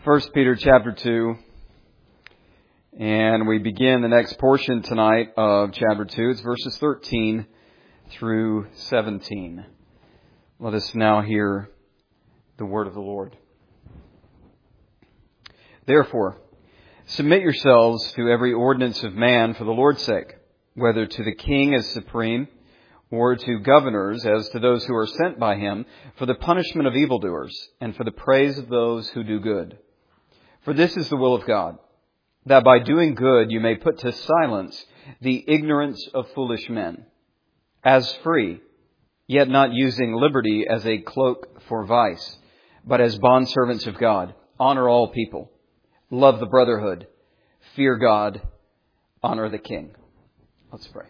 1 Peter chapter 2, and we begin the next portion tonight of chapter 2. It's verses 13 through 17. Let us now hear the word of the Lord. Therefore, submit yourselves to every ordinance of man for the Lord's sake, whether to the king as supreme, or to governors as to those who are sent by him, for the punishment of evildoers, and for the praise of those who do good. For this is the will of God, that by doing good you may put to silence the ignorance of foolish men. As free, yet not using liberty as a cloak for vice, but as bondservants of God, honor all people, love the brotherhood, fear God, honor the king. Let's pray.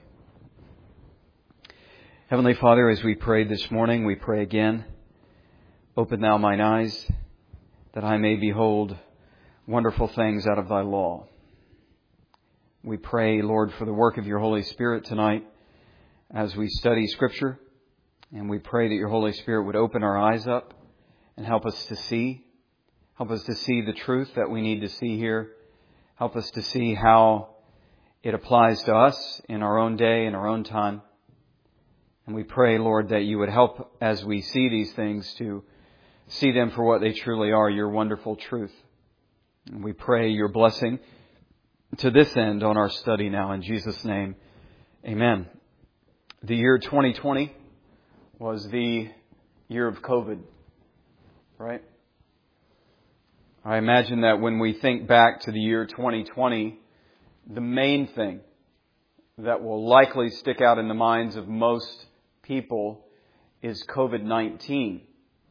Heavenly Father, as we prayed this morning, we pray again. Open thou mine eyes, that I may behold wonderful things out of thy law. We pray, Lord, for the work of your Holy Spirit tonight as we study Scripture. And we pray that your Holy Spirit would open our eyes up and help us to see. Help us to see the truth that we need to see here. Help us to see how it applies to us in our own day, in our own time. And we pray, Lord, that you would help as we see these things to see them for what they truly are, your wonderful truth. And we pray your blessing to this end on our study now. In Jesus' name, amen. The year 2020 was the year of COVID, right? I imagine that when we think back to the year 2020, the main thing that will likely stick out in the minds of most people is COVID-19.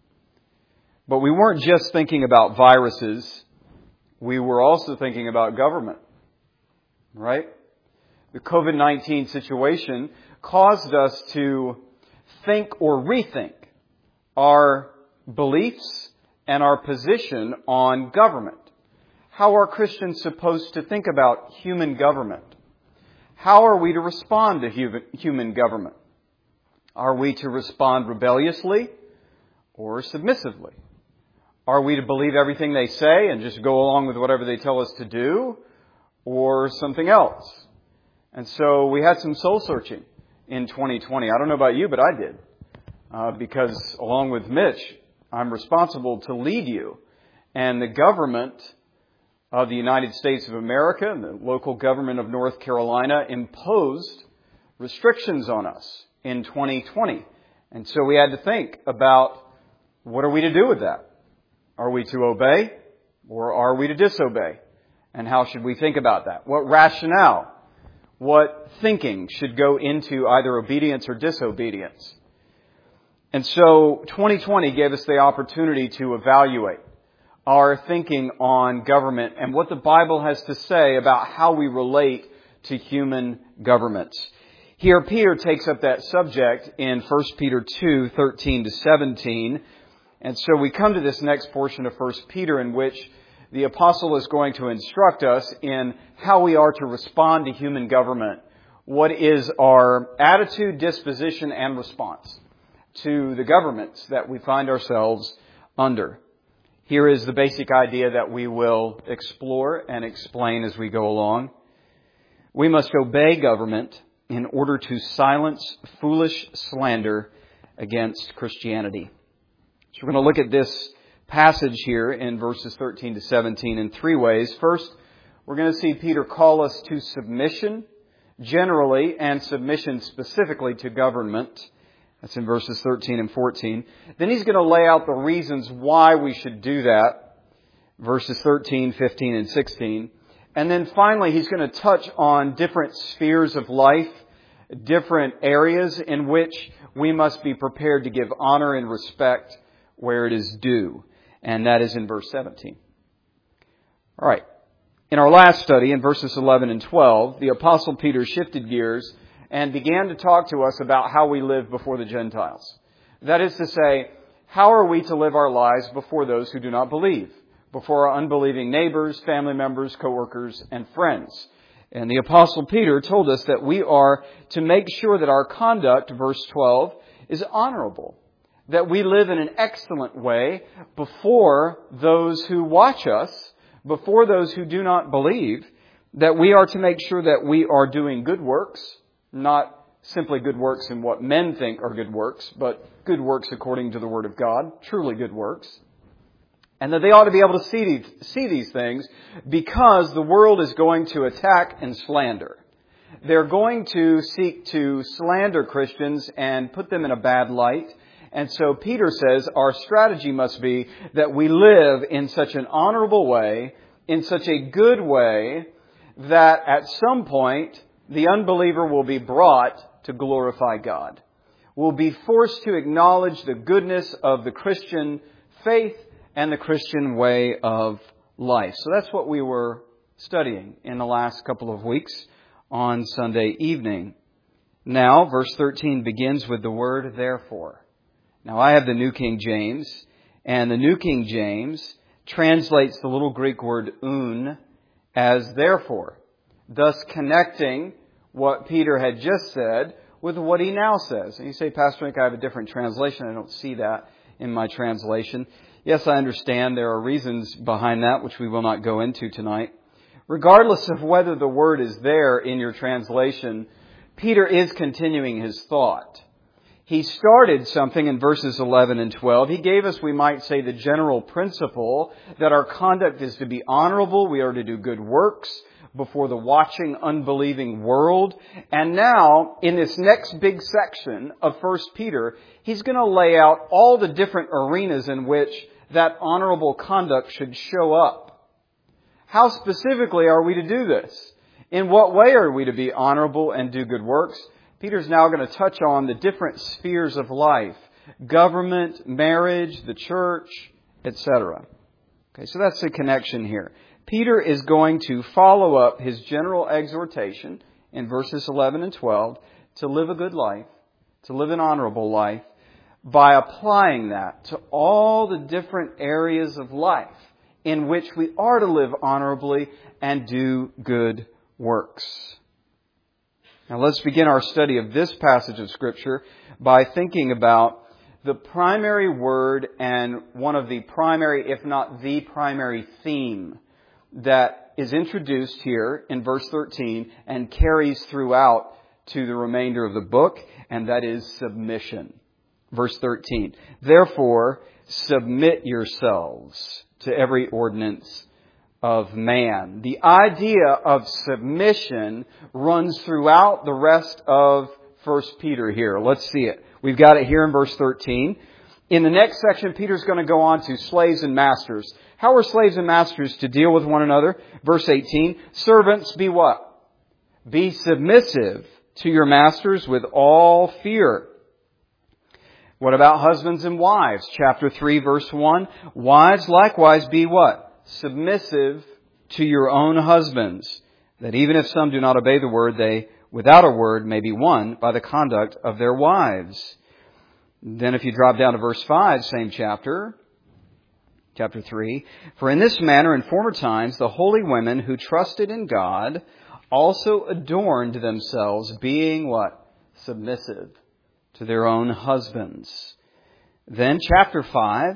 But we weren't just thinking about viruses. We were also thinking about government, right? The COVID-19 situation caused us to think or rethink our beliefs and our position on government. How are Christians supposed to think about human government? How are we to respond to human government? Are we to respond rebelliously or submissively? Are we to believe everything they say and just go along with whatever they tell us to do, or something else? And so we had some soul searching in 2020. I don't know about you, but I did. Because along with Mitch, I'm responsible to lead you. And the government of the United States of America and the local government of North Carolina imposed restrictions on us in 2020. And so we had to think about, what are we to do with that? Are we to obey or are we to disobey? And how should we think about that? What rationale, what thinking should go into either obedience or disobedience? And so 2020 gave us the opportunity to evaluate our thinking on government and what the Bible has to say about how we relate to human governments. Here Peter takes up that subject in 1 Peter 2, 13 to 17. And so we come to this next portion of 1 Peter in which the apostle is going to instruct us in how we are to respond to human government. What is our attitude, disposition, and response to the governments that we find ourselves under? Here is the basic idea that we will explore and explain as we go along. We must obey government in order to silence foolish slander against Christianity. So we're going to look at this passage here in verses 13 to 17 in three ways. First, we're going to see Peter call us to submission generally and submission specifically to government. That's in verses 13 and 14. Then he's going to lay out the reasons why we should do that. Verses 13, 15, and 16. And then finally, he's going to touch on different spheres of life, different areas in which we must be prepared to give honor and respect where it is due. And that is in verse 17. All right. In our last study, in verses 11 and 12, the Apostle Peter shifted gears and began to talk to us about how we live before the Gentiles. That is to say, how are we to live our lives before those who do not believe, before our unbelieving neighbors, family members, co-workers, and friends. And the Apostle Peter told us that we are to make sure that our conduct, verse 12, is honorable, that we live in an excellent way before those who watch us, before those who do not believe, that we are to make sure that we are doing good works, not simply good works in what men think are good works, but good works according to the Word of God, truly good works. And that they ought to be able to see these things because the world is going to attack and slander. They're going to seek to slander Christians and put them in a bad light. And so Peter says our strategy must be that we live in such an honorable way, in such a good way, that at some point the unbeliever will be brought to glorify God. Will be forced to acknowledge the goodness of the Christian faith and the Christian way of life. So that's what we were studying in the last couple of weeks on Sunday evening. Now, verse 13 begins with the word therefore. Now, I have the New King James, and the New King James translates the little Greek word un as therefore, thus connecting what Peter had just said with what he now says. And you say, Pastor Nick, I have a different translation. I don't see that in my translation. Yes, I understand there are reasons behind that, which we will not go into tonight. Regardless of whether the word is there in your translation, Peter is continuing his thought. He started something in verses 11 and 12. He gave us, we might say, the general principle that our conduct is to be honorable. We are to do good works before the watching, unbelieving world. And now, in this next big section of 1 Peter, he's going to lay out all the different arenas in which that honorable conduct should show up. How specifically are we to do this? In what way are we to be honorable and do good works? Peter's now going to touch on the different spheres of life. Government, marriage, the church, etc. Okay, so that's the connection here. Peter is going to follow up his general exhortation in verses 11 and 12 to live a good life, to live an honorable life, by applying that to all the different areas of life in which we are to live honorably and do good works. Now let's begin our study of this passage of Scripture by thinking about the primary word and one of the primary, if not the primary theme that is introduced here in verse 13 and carries throughout to the remainder of the book, and that is submission. Verse 13, therefore, submit yourselves to every ordinance of man. The idea of submission runs throughout the rest of 1 Peter here. Let's see it. We've got it here in verse 13. In the next section, Peter's going to go on to slaves and masters. How are slaves and masters to deal with one another? Verse 18, servants, be what? Be submissive to your masters with all fear. What about husbands and wives? Chapter 3, verse 1. Wives, likewise, be what? Submissive to your own husbands, that even if some do not obey the word, they, without a word, may be won by the conduct of their wives. Then if you drop down to verse 5, same chapter 3, for in this manner in former times the holy women who trusted in God also adorned themselves, being what? Submissive to their own husbands. Then chapter 5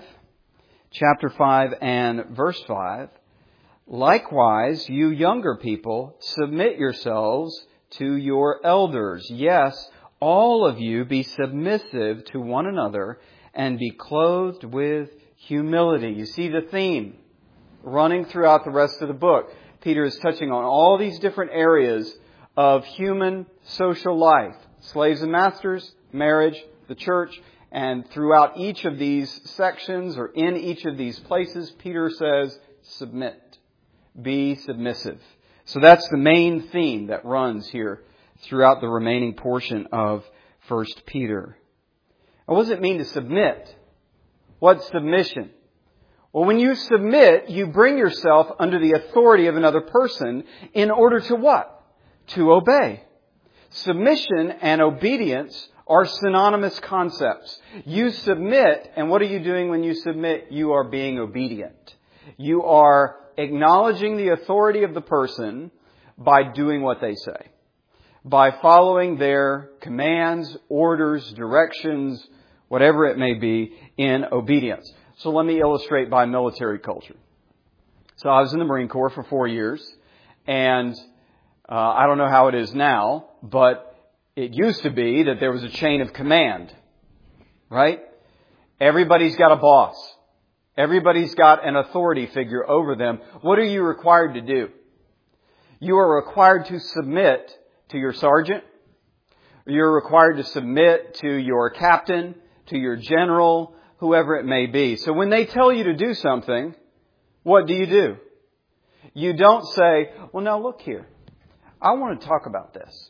and verse 5, likewise, you younger people, submit yourselves to your elders. Yes, all of you be submissive to one another and be clothed with humility. You see the theme running throughout the rest of the book. Peter is touching on all these different areas of human social life. Slaves and masters, marriage, the church, and throughout each of these sections or in each of these places, Peter says, submit. Be submissive. So that's the main theme that runs here throughout the remaining portion of 1 Peter. Now, what does it mean to submit? What's submission? Well, when you submit, you bring yourself under the authority of another person in order to what? To obey. Submission and obedience are synonymous concepts. You submit, and what are you doing when you submit? You are being obedient. You are acknowledging the authority of the person by doing what they say, by following their commands, orders, directions, whatever it may be, in obedience. So let me illustrate by military culture. So I was in the Marine Corps for 4 years, and I don't know how it is now, but it used to be that there was a chain of command, right? Everybody's got a boss. Everybody's got an authority figure over them. What are you required to do? You are required to submit to your sergeant. You're required to submit to your captain, to your general, whoever it may be. So when they tell you to do something, what do? You don't say, well, now look here. I want to talk about this.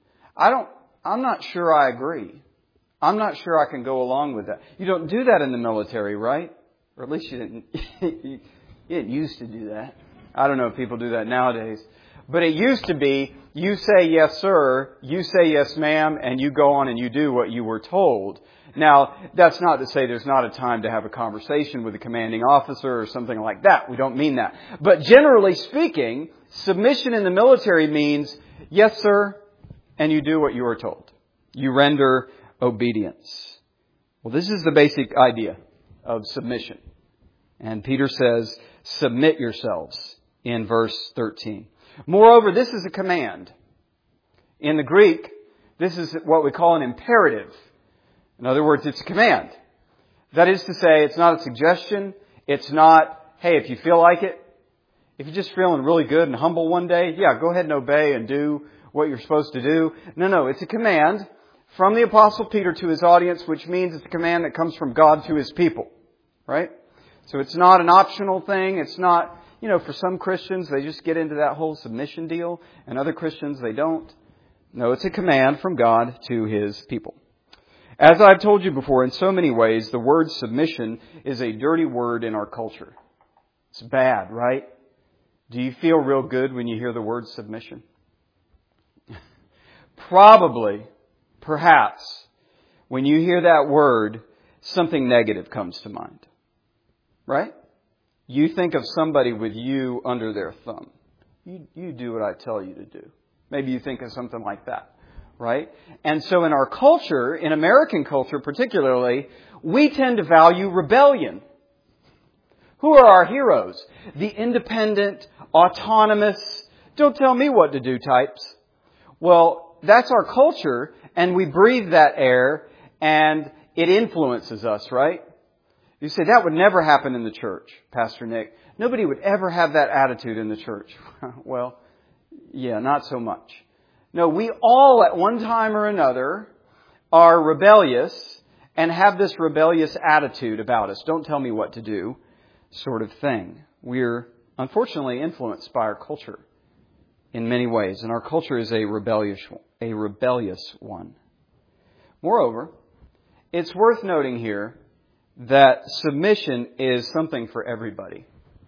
I'm not sure I agree. I'm not sure I can go along with that. You don't do that in the military, right? Or at least you didn't. You didn't used to do that. I don't know if people do that nowadays. But it used to be, you say yes, sir, you say yes, ma'am, and you go on and you do what you were told. Now, that's not to say there's not a time to have a conversation with a commanding officer or something like that. We don't mean that. But generally speaking, submission in the military means, yes, sir, and you do what you are told. You render obedience. Well, this is the basic idea of submission. And Peter says, submit yourselves in verse 13. Moreover, this is a command. In the Greek, this is what we call an imperative. In other words, it's a command. That is to say, it's not a suggestion. It's not, hey, if you feel like it, if you're just feeling really good and humble one day, yeah, go ahead and obey and do what you're supposed to do. No, it's a command from the Apostle Peter to his audience, which means it's a command that comes from God to His people. Right? So it's not an optional thing. It's not, for some Christians, they just get into that whole submission deal, and other Christians, they don't. No, it's a command from God to His people. As I've told you before, in so many ways, the word submission is a dirty word in our culture. It's bad, right? Do you feel real good when you hear the word submission? Probably, perhaps, when you hear that word, something negative comes to mind. Right? You think of somebody with you under their thumb. You do what I tell you to do. Maybe you think of something like that. Right? And so in our culture, in American culture particularly, we tend to value rebellion. Who are our heroes? The independent, autonomous, don't tell me what to do types. Well, that's our culture, and we breathe that air, and it influences us, right? You say, that would never happen in the church, Pastor Nick. Nobody would ever have that attitude in the church. Well, yeah, not so much. No, we all at one time or another are rebellious and have this rebellious attitude about us. Don't tell me what to do, sort of thing. We're unfortunately influenced by our culture in many ways, and our culture is a rebellious one. Moreover, it's worth noting here that submission is something for everybody.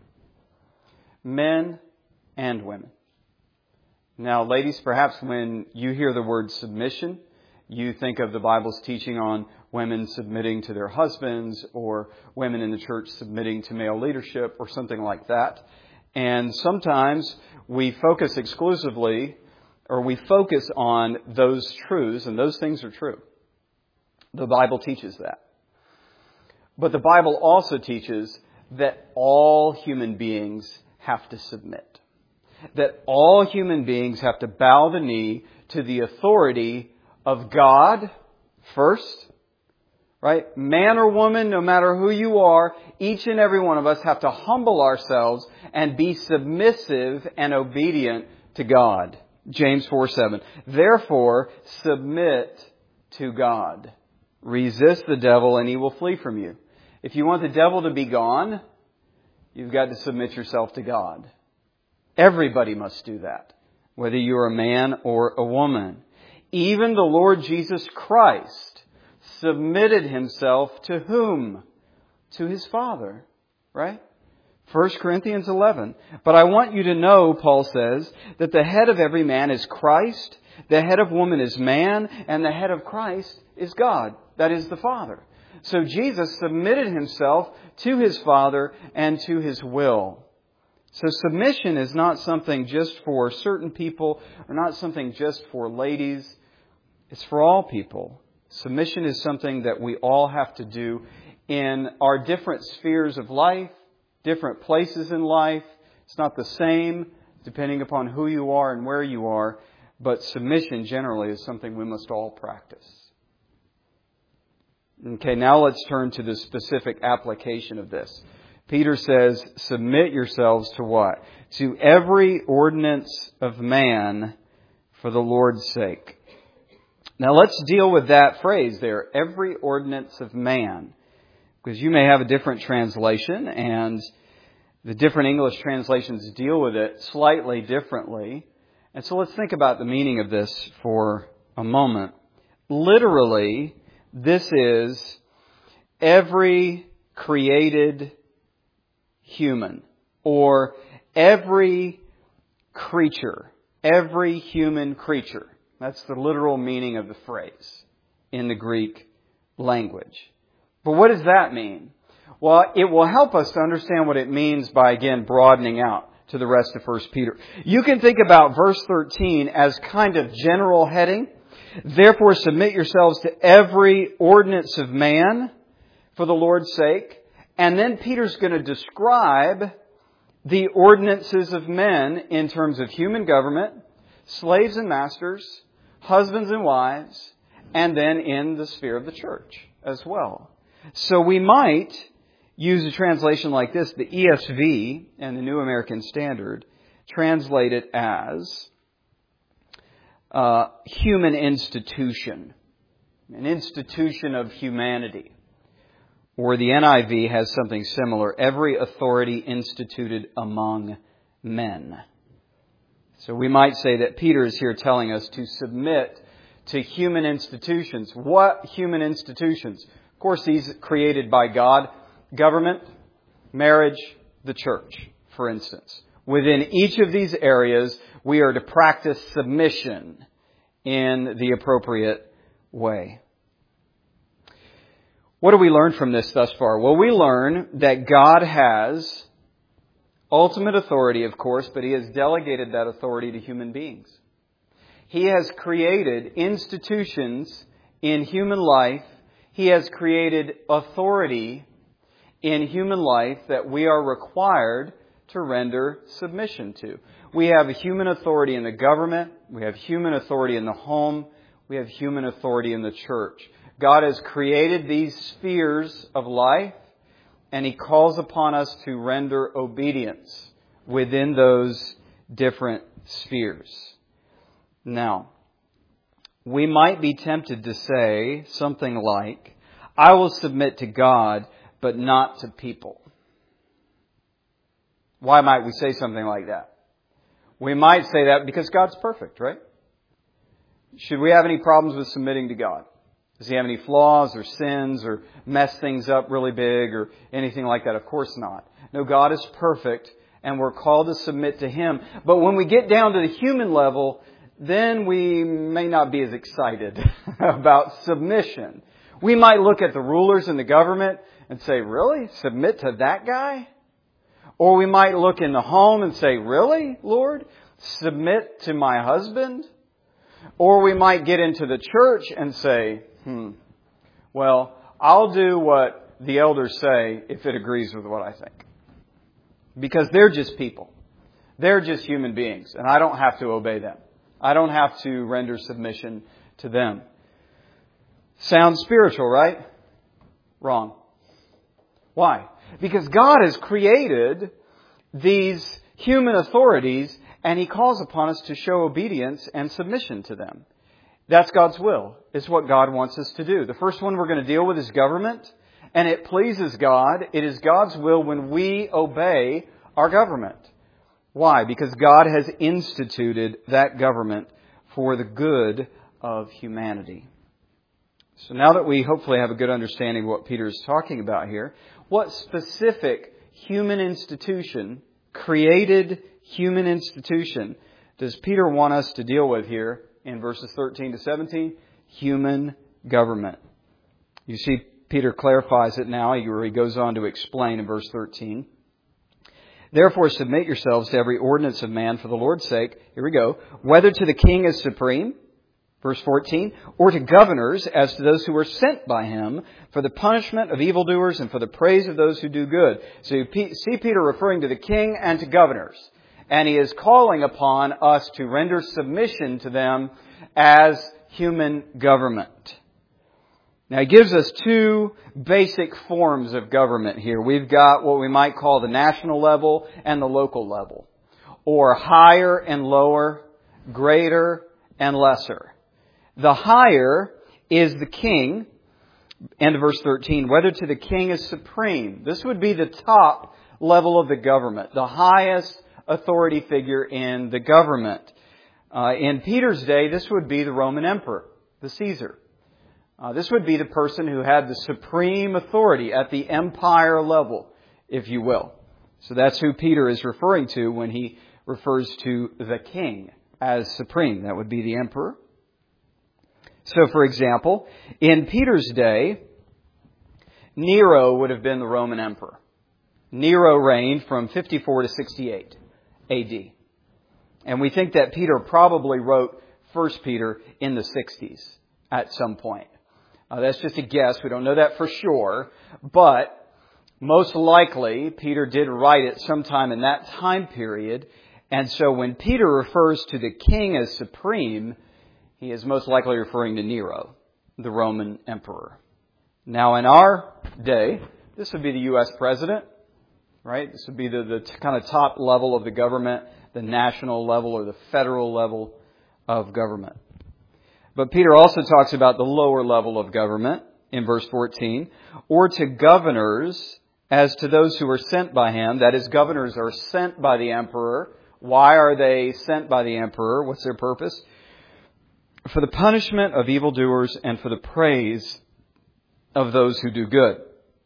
Men and women. Now, ladies, perhaps when you hear the word submission, you think of the Bible's teaching on women submitting to their husbands or women in the church submitting to male leadership or something like that. And sometimes we focus exclusively or we focus on those truths, and those things are true. The Bible teaches that. But the Bible also teaches that all human beings have to submit. That all human beings have to bow the knee to the authority of God first. Right? Man or woman, no matter who you are, each and every one of us have to humble ourselves and be submissive and obedient to God. James 4:7. Therefore, submit to God. Resist the devil and he will flee from you. If you want the devil to be gone, you've got to submit yourself to God. Everybody must do that, whether you're a man or a woman. Even the Lord Jesus Christ submitted Himself to whom? To His Father, right? 1 Corinthians 11. But I want you to know, Paul says, that the head of every man is Christ, the head of woman is man, and the head of Christ is God. That is the Father. So Jesus submitted Himself to His Father and to His will. So submission is not something just for certain people or not something just for ladies. It's for all people. Submission is something that we all have to do in our different spheres of life, different places in life. It's not the same depending upon who you are and where you are, but submission generally is something we must all practice. Okay, now let's turn to the specific application of this. Peter says, submit yourselves to what? To every ordinance of man for the Lord's sake. Now let's deal with that phrase there, every ordinance of man. Because you may have a different translation, and the different English translations deal with it slightly differently. And so let's think about the meaning of this for a moment. Literally, this is every created human, or every creature, every human creature. That's the literal meaning of the phrase in the Greek language. But what does that mean? Well, it will help us to understand what it means by, again, broadening out to the rest of 1 Peter. You can think about verse 13 as kind of general heading. Therefore, submit yourselves to every ordinance of man for the Lord's sake. And then Peter's going to describe the ordinances of men in terms of human government, slaves and masters, husbands and wives, and then in the sphere of the church as well. So we might use a translation like this. The ESV and the New American Standard translate it as human institution, an institution of humanity. Or the NIV has something similar, every authority instituted among men. So we might say that Peter is here telling us to submit to human institutions. What human institutions? Of course, these created by God. Government, marriage, the church, for instance. Within each of these areas, we are to practice submission in the appropriate way. What do we learn from this thus far? Well, we learn that God has ultimate authority, of course, but He has delegated that authority to human beings. He has created institutions in human life. He has created authority in human life that we are required to render submission to. We have human authority in the government. We have human authority in the home. We have human authority in the church. God has created these spheres of life, and He calls upon us to render obedience within those different spheres. Now, we might be tempted to say something like, I will submit to God, but not to people. Why might we say something like that? We might say that because God's perfect, right? Should we have any problems with submitting to God? Does He have any flaws or sins or mess things up really big or anything like that? Of course not. No, God is perfect and we're called to submit to Him. But when we get down to the human level, then we may not be as excited about submission. We might look at the rulers in the government and say, really? Submit to that guy? Or we might look in the home and say, really, Lord? Submit to my husband? Or we might get into the church and say, well, I'll do what the elders say if it agrees with what I think. Because they're just people. They're just human beings, and I don't have to obey them. I don't have to render submission to them. Sounds spiritual, right? Wrong. Why? Because God has created these human authorities, and He calls upon us to show obedience and submission to them. That's God's will. It's what God wants us to do. The first one we're going to deal with is government. And it pleases God. It is God's will when we obey our government. Why? Because God has instituted that government for the good of humanity. So now that we hopefully have a good understanding of what Peter is talking about here, what specific human institution, created human institution, does Peter want us to deal with here in verses 13 to 17? Human government. You see, Peter clarifies it now, where he goes on to explain in verse 13. Therefore, submit yourselves to every ordinance of man for the Lord's sake. Here we go. Whether to the king as supreme, Verse 14, or to governors as to those who are sent by him for the punishment of evildoers and for the praise of those who do good. So you see Peter referring to the king and to governors. And he is calling upon us to render submission to them as human government. Now he gives us two basic forms of government here. We've got what we might call the national level and the local level. Or higher and lower, greater and lesser. The higher is the king, end of verse 13, whether to the king is supreme. This would be the top level of the government, the highest authority figure in the government. In Peter's day, this would be the Roman emperor, the Caesar. This would be the person who had the supreme authority at the empire level, if you will. So that's who Peter is referring to when he refers to the king as supreme. That would be the emperor. So, for example, in Peter's day, Nero would have been the Roman emperor. Nero reigned from 54 to 68 AD. And we think that Peter probably wrote 1 Peter in the 60s at some point. That's just a guess. We don't know that for sure. But most likely, Peter did write it sometime in that time period. And so when Peter refers to the king as supreme, he is most likely referring to Nero, the Roman emperor. Now, in our day, this would be the U.S. president, right? This would be the kind of top level of the government, the national level or the federal level of government. But Peter also talks about the lower level of government in verse 14, or to governors as to those who are sent by him. That is, governors are sent by the emperor. Why are they sent by the emperor? What's their purpose? For the punishment of evildoers and for the praise of those who do good.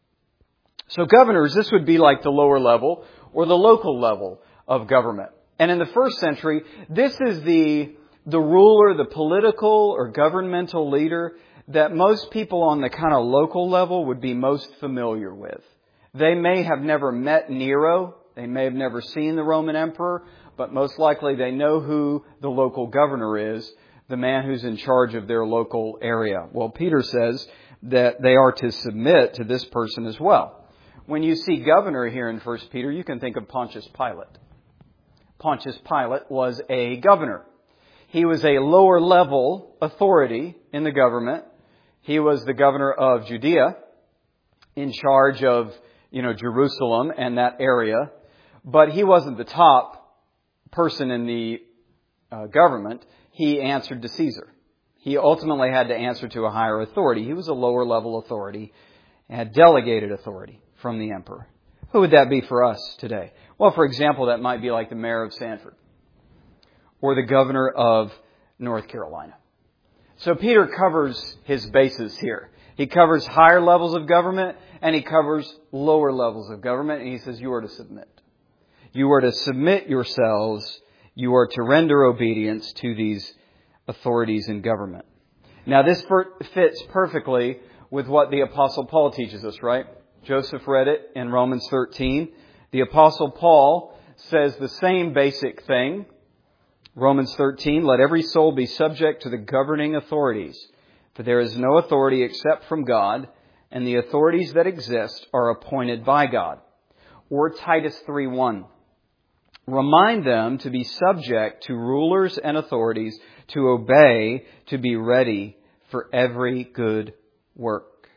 So governors, this would be like the lower level or the local level of government. And in the first century, this is the ruler, the political or governmental leader that most people on the kind of local level would be most familiar with. They may have never met Nero. They may have never seen the Roman emperor, but most likely they know who the local governor is, the man who's in charge of their local area. Well, Peter says that they are to submit to this person as well. When you see governor here in 1 Peter, you can think of Pontius Pilate. Pontius Pilate was a governor. He was a lower level authority in the government. He was the governor of Judea, in charge of, Jerusalem and that area. But he wasn't the top person in the government. He answered to Caesar. He ultimately had to answer to a higher authority. He was a lower level authority and had delegated authority from the emperor. Who would that be for us today? Well, for example, that might be like the mayor of Sanford or the governor of North Carolina. So Peter covers his bases here. He covers higher levels of government and he covers lower levels of government. And he says you are to submit. You are to submit yourselves. You are to render obedience to these authorities in government. Now this fits perfectly with what the Apostle Paul teaches us, right? Joseph read it in Romans 13. The Apostle Paul says the same basic thing. Romans 13, let every soul be subject to the governing authorities, for there is no authority except from God, and the authorities that exist are appointed by God. Or Titus 3:1. Remind them to be subject to rulers and authorities, to obey, to be ready for every good work.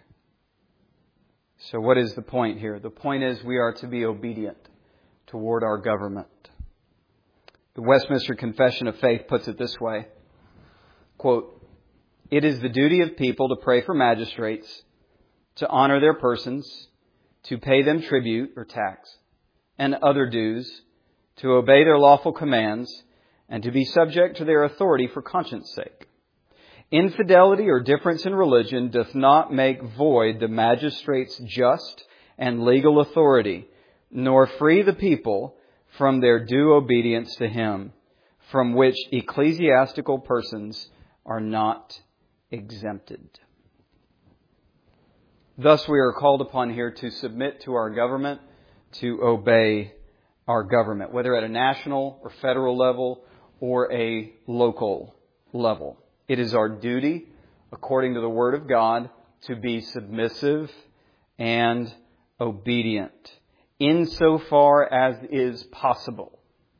So what is the point here? The point is we are to be obedient toward our government. The Westminster Confession of Faith puts it this way, quote, it is the duty of people to pray for magistrates, to honor their persons, to pay them tribute or tax and other dues, to obey their lawful commands, and to be subject to their authority for conscience sake. Infidelity or difference in religion doth not make void the magistrate's just and legal authority, nor free the people from their due obedience to him, from which ecclesiastical persons are not exempted. Thus we are called upon here to submit to our government, to obey our government, whether at a national or federal level or a local level. It is our duty, according to the Word of God, to be submissive and obedient, insofar as is possible.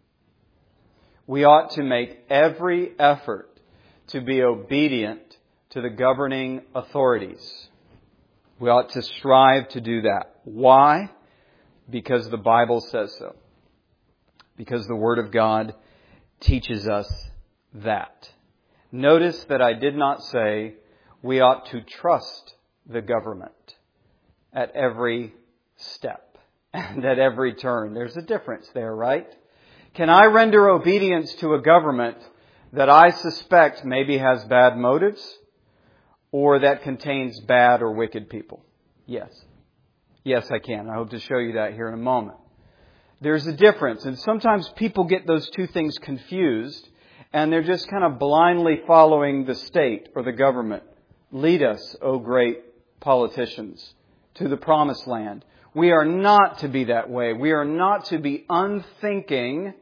We ought to make every effort to be obedient to the governing authorities. We ought to strive to do that. Why? Because the Bible says so. Because the Word of God teaches us that. Notice that I did not say we ought to trust the government at every step and at every turn. There's a difference there, right? Can I render obedience to a government that I suspect maybe has bad motives or that contains bad or wicked people? Yes. Yes, I can. I hope to show you that here in a moment. There's a difference, and sometimes people get those two things confused, and they're just kind of blindly following the state or the government. Lead us, O great politicians, to the promised land. We are not to be that way. We are not to be unthinking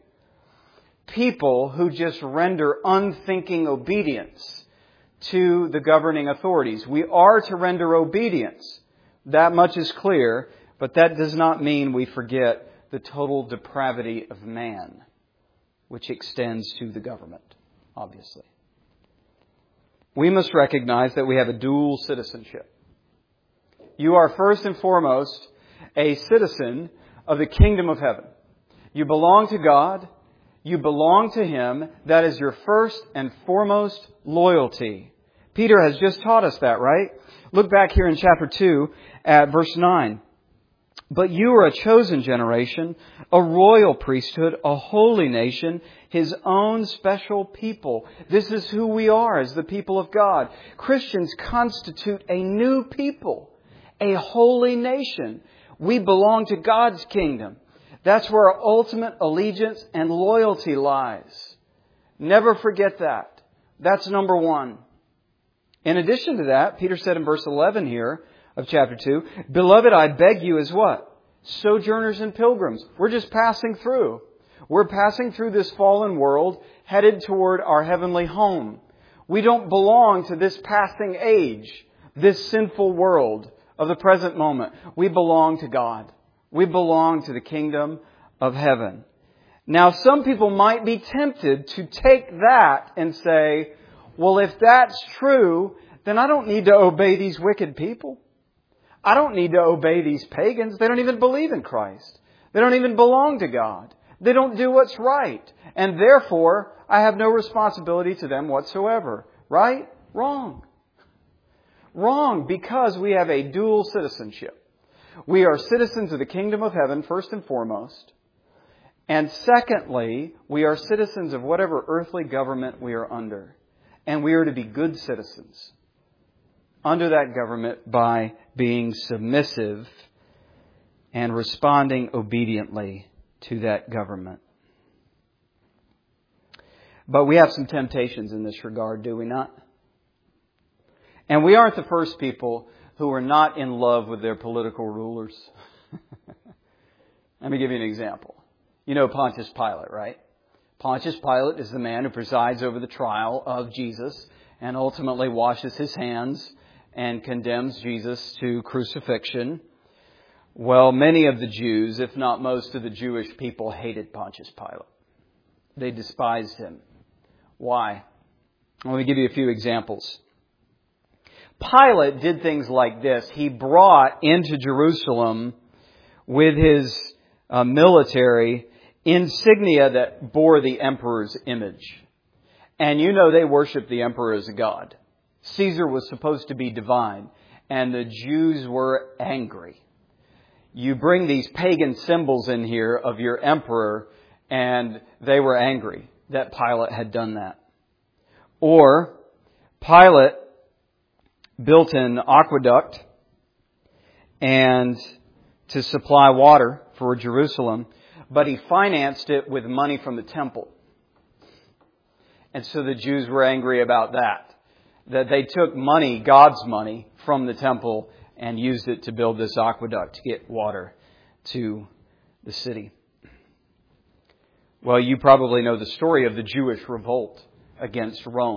people who just render unthinking obedience to the governing authorities. We are to render obedience. That much is clear, but that does not mean we forget the total depravity of man, which extends to the government, obviously. We must recognize that we have a dual citizenship. You are first and foremost a citizen of the kingdom of heaven. You belong to God. You belong to Him. That is your first and foremost loyalty. Peter has just taught us that, right? Look back here in chapter 2 at verse 9. But you are a chosen generation, a royal priesthood, a holy nation, His own special people. This is who we are as the people of God. Christians constitute a new people, a holy nation. We belong to God's kingdom. That's where our ultimate allegiance and loyalty lies. Never forget that. That's number one. In addition to that, Peter said in verse 11 here of chapter 2, Beloved, I beg you as what? Sojourners and pilgrims. We're just passing through. We're passing through this fallen world, headed toward our heavenly home. We don't belong to this passing age, this sinful world of the present moment. We belong to God. We belong to the kingdom of heaven. Now, some people might be tempted to take that and say, well, if that's true, then I don't need to obey these wicked people. I don't need to obey these pagans. They don't even believe in Christ. They don't even belong to God. They don't do what's right. And therefore, I have no responsibility to them whatsoever. Right? Wrong. Wrong, because we have a dual citizenship. We are citizens of the kingdom of heaven, first and foremost. And secondly, we are citizens of whatever earthly government we are under. And we are to be good citizens under that government by being submissive and responding obediently to that government. But we have some temptations in this regard, do we not? And we aren't the first people who are not in love with their political rulers. Let me give you an example. You know Pontius Pilate, right? Pontius Pilate is the man who presides over the trial of Jesus and ultimately washes his hands and condemns Jesus to crucifixion. Well, many of the Jews, if not most of the Jewish people, hated Pontius Pilate. They despised him. Why? Let me give you a few examples. Pilate did things like this. He brought into Jerusalem with his military insignia that bore the emperor's image. And you know they worshiped the emperor as a god. Caesar was supposed to be divine, and the Jews were angry. You bring these pagan symbols in here of your emperor, and they were angry that Pilate had done that. Or Pilate built an aqueduct and to supply water for Jerusalem, but he financed it with money from the temple. And so the Jews were angry about that they took money, God's money, from the temple and used it to build this aqueduct to get water to the city. Well, you probably know the story of the Jewish revolt against Rome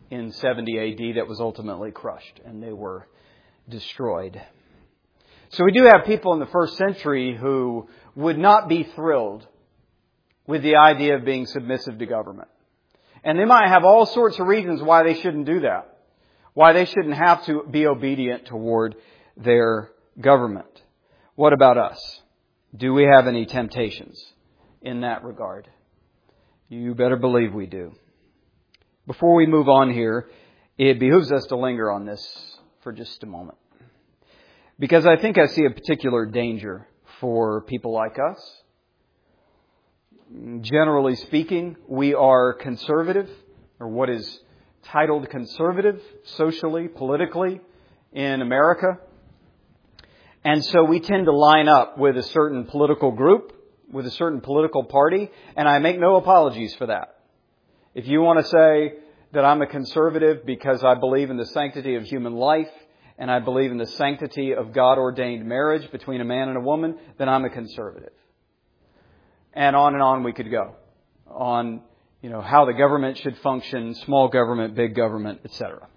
in 70 AD that was ultimately crushed, and they were destroyed. So we do have people in the first century who would not be thrilled with the idea of being submissive to government. And they might have all sorts of reasons why they shouldn't do that, why they shouldn't have to be obedient toward their government. What about us? Do we have any temptations in that regard? You better believe we do. Before we move on here, it behooves us to linger on this for just a moment. Because I think I see a particular danger for people like us. Generally speaking, we are conservative, or what is titled conservative, socially, politically, in America. And so we tend to line up with a certain political group, with a certain political party, and I make no apologies for that. If you want to say that I'm a conservative because I believe in the sanctity of human life, and I believe in the sanctity of God-ordained marriage between a man and a woman, then I'm a conservative. And on we could go. On, how the government should function, small government, big government, etc.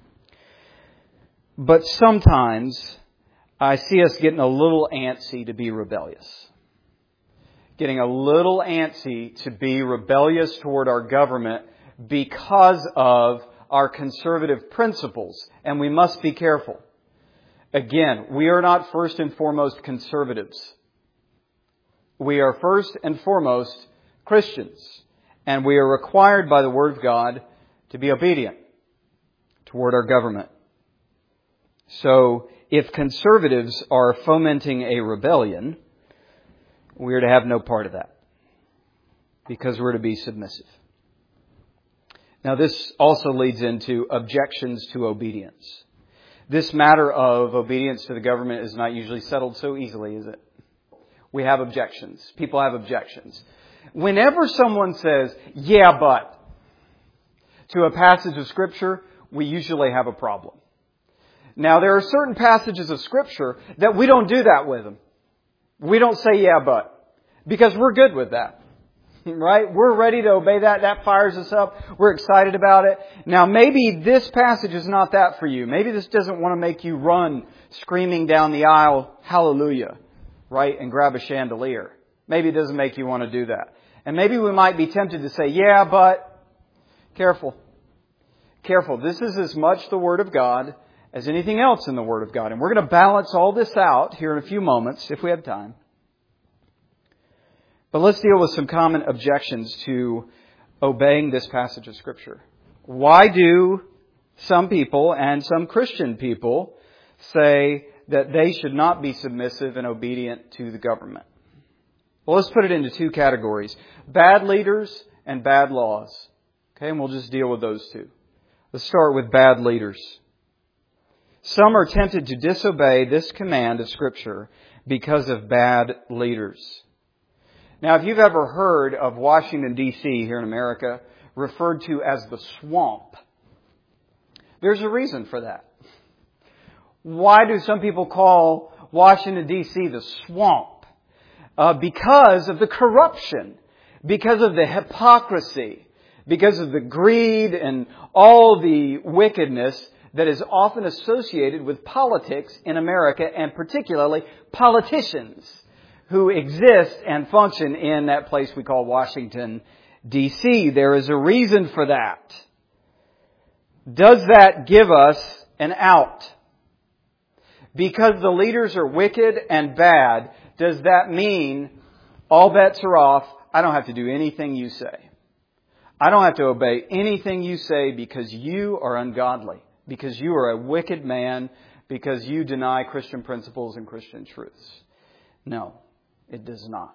But sometimes I see us getting a little antsy to be rebellious. Getting a little antsy to be rebellious toward our government because of our conservative principles. And we must be careful. Again, we are not first and foremost conservatives. We are first and foremost Christians. And we are required by the Word of God to be obedient toward our government. So, if conservatives are fomenting a rebellion, we are to have no part of that. Because we're to be submissive. Now, this also leads into objections to obedience. This matter of obedience to the government is not usually settled so easily, is it? We have objections. People have objections. Whenever someone says, yeah, but, to a passage of Scripture, we usually have a problem. Now, there are certain passages of Scripture that we don't do that with them. We don't say, yeah, but, because we're good with that. Right? We're ready to obey that. That fires us up. We're excited about it. Now, maybe this passage is not that for you. Maybe this doesn't want to make you run screaming down the aisle, hallelujah, right? And grab a chandelier. Maybe it doesn't make you want to do that. And maybe we might be tempted to say, yeah, but careful. Careful. This is as much the Word of God as anything else in the Word of God. And we're going to balance all this out here in a few moments, if we have time. But let's deal with some common objections to obeying this passage of Scripture. Why do some people and some Christian people say that they should not be submissive and obedient to the government? Well, let's put it into two categories. Bad leaders and bad laws. Okay, and we'll just deal with those two. Let's start with bad leaders. Some are tempted to disobey this command of Scripture because of bad leaders. Now, if you've ever heard of Washington, D.C. here in America referred to as the swamp, there's a reason for that. Why do some people call Washington, D.C. the swamp? Because of the corruption, because of the hypocrisy, because of the greed and all the wickedness that is often associated with politics in America, and particularly politicians who exist and function in that place we call Washington, D.C. There is a reason for that. Does that give us an out? Because the leaders are wicked and bad, does that mean all bets are off? I don't have to do anything you say. I don't have to obey anything you say because you are ungodly, because you are a wicked man, because you deny Christian principles and Christian truths. No. It does not.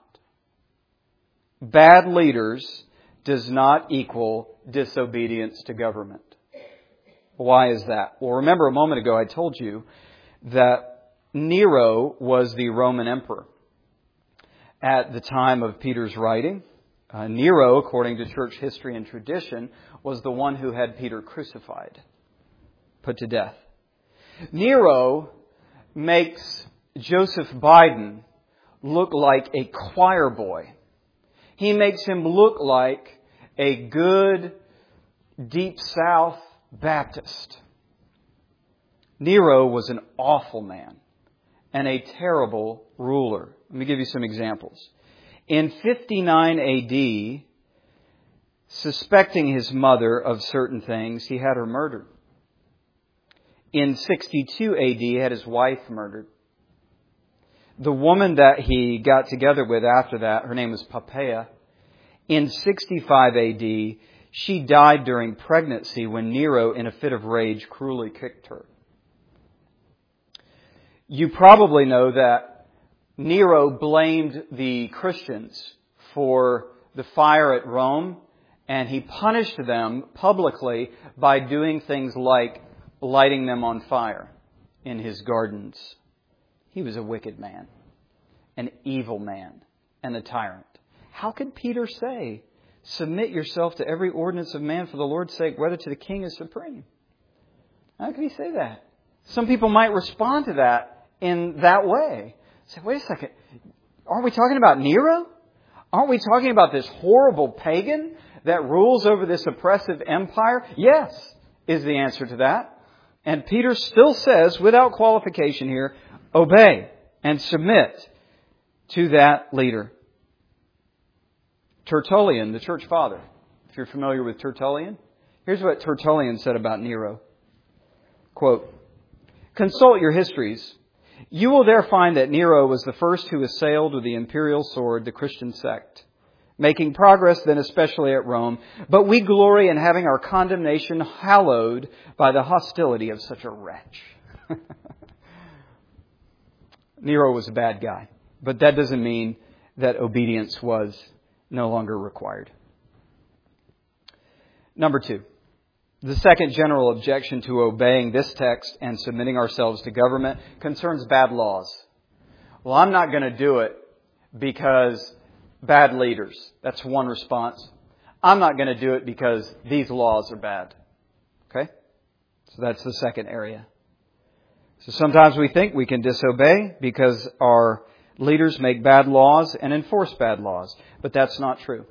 Bad leaders does not equal disobedience to government. Why is that? Well, remember a moment ago I told you that Nero was the Roman emperor at the time of Peter's writing. Nero, according to church history and tradition, was the one who had Peter crucified, put to death. Nero makes Joseph Biden look like a choir boy. He makes him look like a good, deep South Baptist. Nero was an awful man and a terrible ruler. Let me give you some examples. In 59 A.D., suspecting his mother of certain things, he had her murdered. In 62 A.D., he had his wife murdered. The woman that he got together with after that, her name was Poppaea. In 65 A.D., she died during pregnancy when Nero, in a fit of rage, cruelly kicked her. You probably know that Nero blamed the Christians for the fire at Rome, and he punished them publicly by doing things like lighting them on fire in his gardens. He was a wicked man, an evil man, and a tyrant. How could Peter say, submit yourself to every ordinance of man for the Lord's sake, whether to the king is supreme? How could he say that? Some people might respond to that in that way. Say, wait a second, aren't we talking about Nero? Aren't we talking about this horrible pagan that rules over this oppressive empire? Yes, is the answer to that. And Peter still says, without qualification here, obey and submit to that leader. Tertullian, the church father, if you're familiar with Tertullian, here's what Tertullian said about Nero. Quote, consult your histories. You will there find that Nero was the first who assailed with the imperial sword the Christian sect, making progress then especially at Rome, but we glory in having our condemnation hallowed by the hostility of such a wretch. Nero was a bad guy, but that doesn't mean that obedience was no longer required. Number 2, the second general objection to obeying this text and submitting ourselves to government concerns bad laws. Well, I'm not going to do it because bad leaders. That's one response. I'm not going to do it because these laws are bad. Okay? So that's the second area. So sometimes we think we can disobey because our leaders make bad laws and enforce bad laws. But that's not true.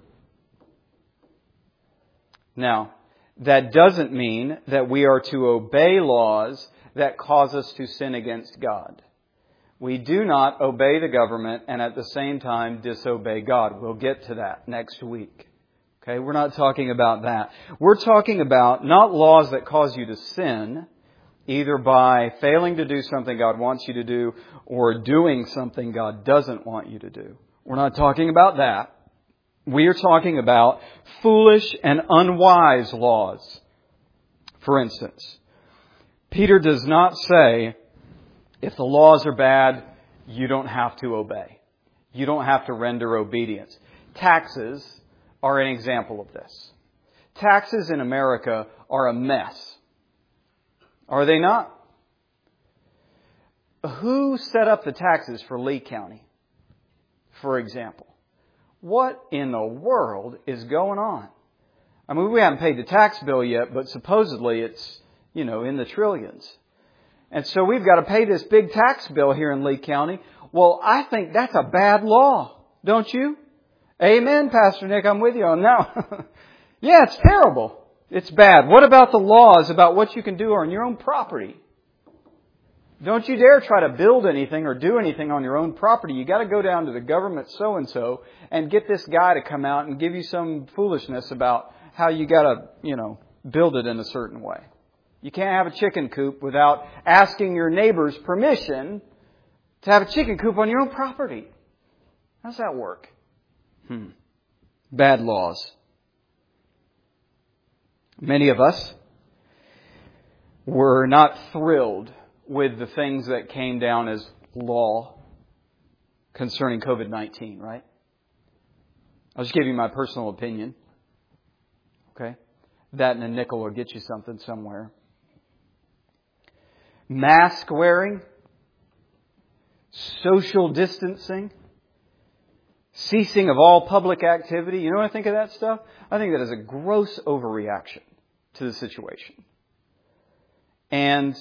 Now, that doesn't mean that we are to obey laws that cause us to sin against God. We do not obey the government and at the same time disobey God. We'll get to that next week. Okay, we're not talking about that. We're talking about not laws that cause you to sin, either by failing to do something God wants you to do or doing something God doesn't want you to do. We're not talking about that. We are talking about foolish and unwise laws. For instance, Peter does not say, if the laws are bad, you don't have to obey. You don't have to render obedience. Taxes are an example of this. Taxes in America are a mess. Are they not? Who set up the taxes for Lee County, for example? What in the world is going on? I mean, we haven't paid the tax bill yet, but supposedly it's, in the trillions. And so we've got to pay this big tax bill here in Lee County. Well, I think that's a bad law, don't you? Amen, Pastor Nick, I'm with you on that. Yeah, it's terrible. It's bad. What about the laws about what you can do on your own property? Don't you dare try to build anything or do anything on your own property. You got to go down to the government so-and-so and get this guy to come out and give you some foolishness about how you got to, build it in a certain way. You can't have a chicken coop without asking your neighbor's permission to have a chicken coop on your own property. How's that work? Bad laws. Many of us were not thrilled with the things that came down as law concerning COVID-19, right? I'll just give you my personal opinion. Okay? That and a nickel will get you something somewhere. Mask wearing, social distancing, ceasing of all public activity. You know what I think of that stuff? I think that is a gross overreaction to the situation. And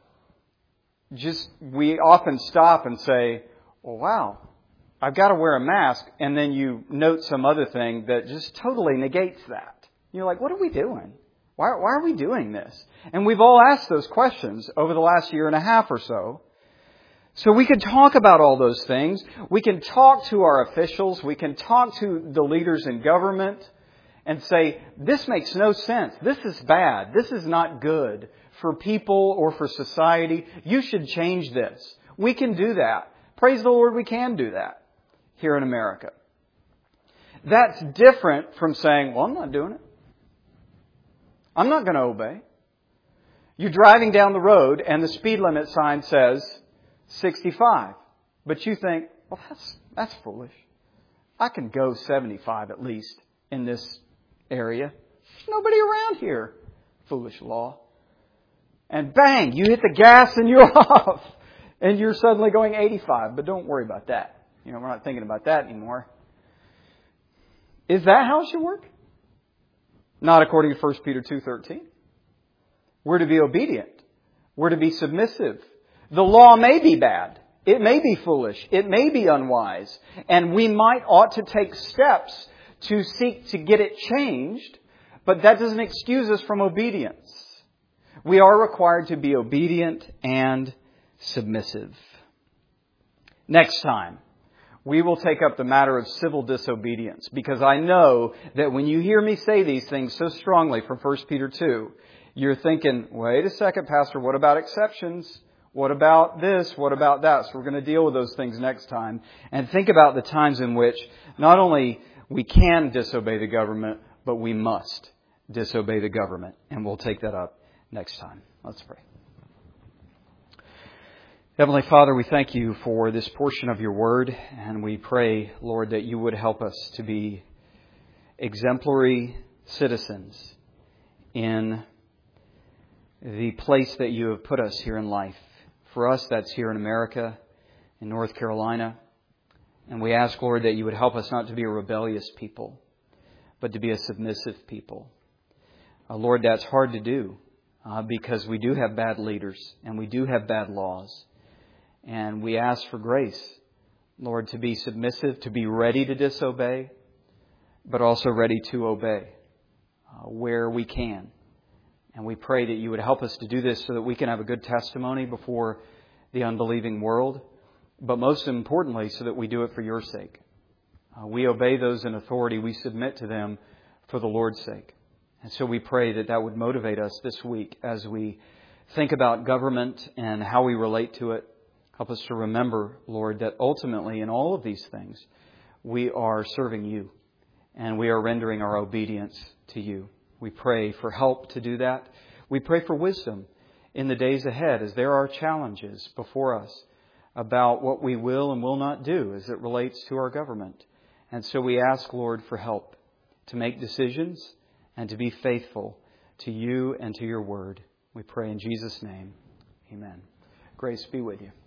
we often stop and say, well, wow, I've got to wear a mask. And then you note some other thing that just totally negates that. You're like, what are we doing? Why are we doing this? And we've all asked those questions over the last year and a half or so. So we can talk about all those things. We can talk to our officials. We can talk to the leaders in government and say, this makes no sense. This is bad. This is not good for people or for society. You should change this. We can do that. Praise the Lord, we can do that here in America. That's different from saying, well, I'm not doing it. I'm not going to obey. You're driving down the road and the speed limit sign says 65. But you think, well, that's foolish. I can go 75 at least in this area. There's nobody around here. Foolish law. And bang, you hit the gas and you're off. And you're suddenly going 85. But don't worry about that. We're not thinking about that anymore. Is that how it should work? Not according to 1 Peter 2:13. We're to be obedient. We're to be submissive. The law may be bad. It may be foolish. It may be unwise. And we ought to take steps to seek to get it changed. But that doesn't excuse us from obedience. We are required to be obedient and submissive. Next time, we will take up the matter of civil disobedience, because I know that when you hear me say these things so strongly from 1 Peter 2, you're thinking, wait a second, Pastor, what about exceptions? What about this? What about that? So we're going to deal with those things next time and think about the times in which not only we can disobey the government, but we must disobey the government. And we'll take that up next time. Let's pray. Heavenly Father, we thank you for this portion of your word, and we pray, Lord, that you would help us to be exemplary citizens in the place that you have put us here in life. For us, that's here in America, in North Carolina. And we ask, Lord, that you would help us not to be a rebellious people, but to be a submissive people. Lord, that's hard to do because we do have bad leaders and we do have bad laws. And we ask for grace, Lord, to be submissive, to be ready to disobey, but also ready to obey where we can. And we pray that you would help us to do this so that we can have a good testimony before the unbelieving world, but most importantly, so that we do it for your sake. We obey those in authority. We submit to them for the Lord's sake. And so we pray that that would motivate us this week as we think about government and how we relate to it. Help us to remember, Lord, that ultimately in all of these things, we are serving you and we are rendering our obedience to you. We pray for help to do that. We pray for wisdom in the days ahead as there are challenges before us about what we will and will not do as it relates to our government. And so we ask, Lord, for help to make decisions and to be faithful to you and to your word. We pray in Jesus' name. Amen. Grace be with you.